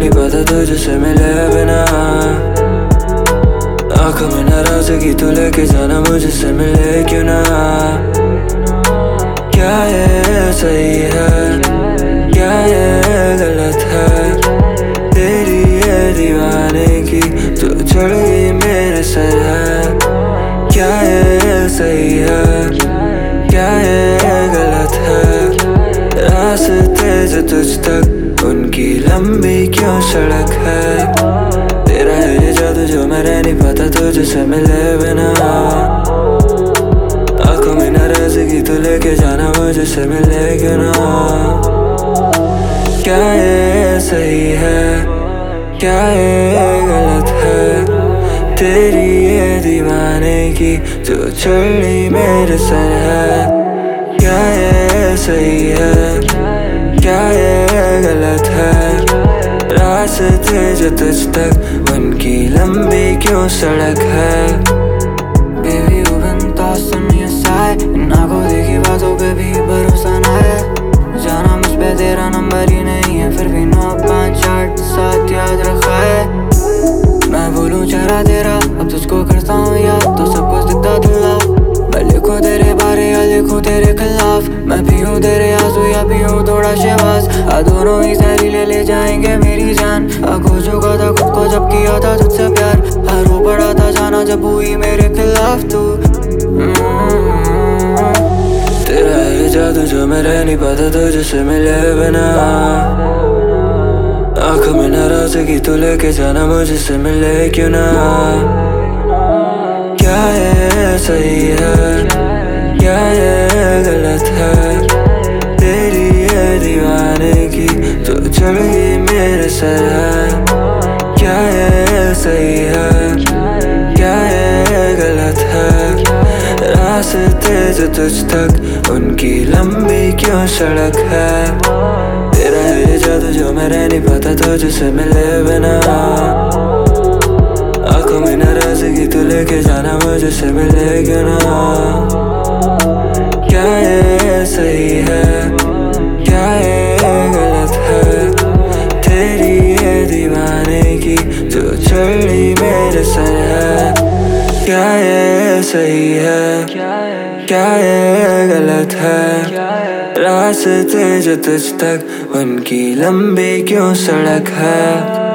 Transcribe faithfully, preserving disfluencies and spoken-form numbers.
नहीं पता तुझसे मिले बिना। आँखों में नाराजगी तू लेके जाना मुझसे मिले क्यों ना। क्या ये सही है, क्या ये गलत है, तेरी ये दीवाने की जो चढ़ गई मेरे सर है। क्या ये सही है, क्या ये गलत है, रास्ते जो तुझ तक उनकी लंबी क्यों सड़क है। तेरा है ये जादू जो मैं रह नहीं पाता तुझसे मिले बिना। आँखों में नाराजगी तू लेके जाना मुझसे मिले क्यों ना। क्या ये सही है, क्या ये गलत है, तेरी ये दीवाने की जो चढ़ी मेरे सर है। क्या ये सही है, क्या ये गलत है, रास्ते जो तुझ तक उनकी लंबी क्यों सड़क है। Baby, you've been tossing me aside, इन आँखों देखी बातों पे भी भरोसा ना है। जाना मुझ पे तेरा नंबर ही नहीं है, फिर भी नौ पाँच आठ सात याद रखा है। मैं बोलूं चेहरा तेरा अब तुझको करता हूँ याद, तो सब कुछ दिखता धुंधला। मैं लिखूं तेरे बारे या लिखूं तेरे खिलाफ, मैं पीऊं तेरे आंसू या पीऊं थोड़ा शहबाज। आ दोनों ही जहरीले ले जाएंगे मेरी जान। आ खो चुका था खुद को जब किया था तुझसे प्यार, आ रो पड़ा था जाना जब हुई मेरे खिलाफ तू। तेरा ये जादू जो मैं रह नहीं पाता तुझसे मिले बिना। आँखों में नाराजगी तू लेके जाना मुझसे मिले क्यों ना। क्या ये सही है, क्या ये गलत है, तेरी ये दीवाने की जो चढ़ गई मेरे सर है। क्या ये सही है, क्या ये गलत है, रास्ते जो तुझ तक उनकी लंबी क्यों सड़क है। तेरा है ये जादू जो मैं रह नहीं पाता तुझसे मिले बिना। आँखों में नाराजगी तू लेके जाना मुझसे मिले क्यों ना। क्या ये सही है, क्या ये गलत है, तेरी ये दीवाने की जो चढ़ी मेरे सर है। क्या ये सही है, क्या ये गलत है, रास्ते जो तुझ तक उनकी लंबी क्यों सड़क है।